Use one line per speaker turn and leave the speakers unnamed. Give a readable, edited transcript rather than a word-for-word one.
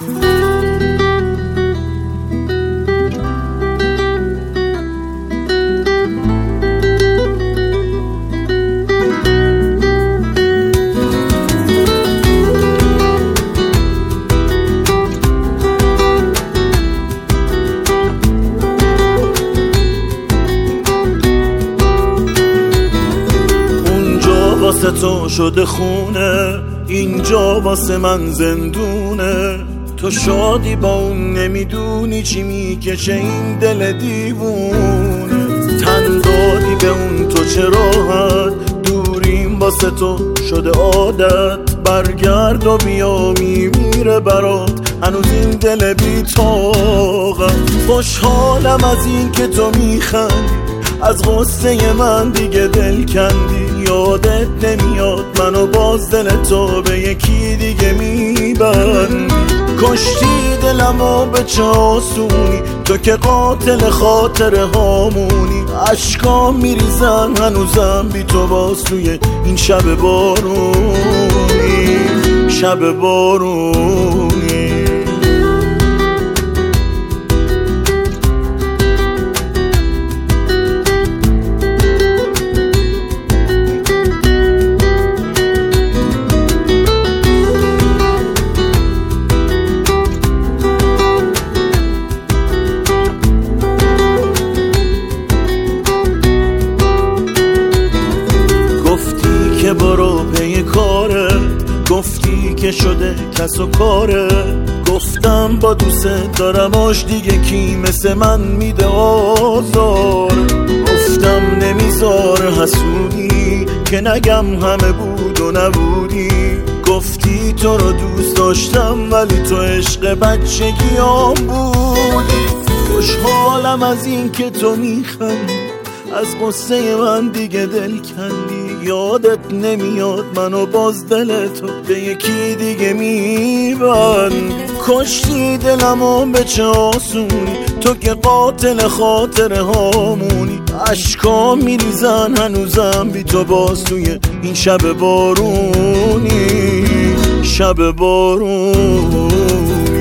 واسه تو شده خونه، اینجا واسه من زندونه. تو شادی با اون نمیدونی چی میکشه این دل دیوونه. تن دادی به اون تو چه راحت، دوریم واسه تو شده عادت. برگرد و بیا میمیره برات هنوز این دل بی طاقت. خوشحالم از این که تو میخندی، از غصه من دیگه دل کندی. یادت نمیاد منو باز دل تو به یکی دیگه میبندی. کشتی دلمو به چه آسونی، تو که قاتل خاطره هامونی. عشقام میریزن هنوزم بی تو باز توی این شب بارونی، شب بارونی. که برو پی کارت، گفتی که شده کس و کاره. گفتم با دوست دارماش دیگه کی مثل من میده آزار. گفتم نمیذار حسودی که نگم همه بود و نبودی. گفتی تو رو دوست داشتم ولی تو عشق بچگیام بودی. خوشحالم از این که تو میخندی، از قصه من دیگه دل کندی. یادت نمیاد منو باز دل تو به یکی دیگه میبند. کشتی دلمو به چه آسونی، تو که قاتل خاطره هامونی. عشقام میریزن هنوزم بی تو باز توی این شب بارونی، شب بارونی.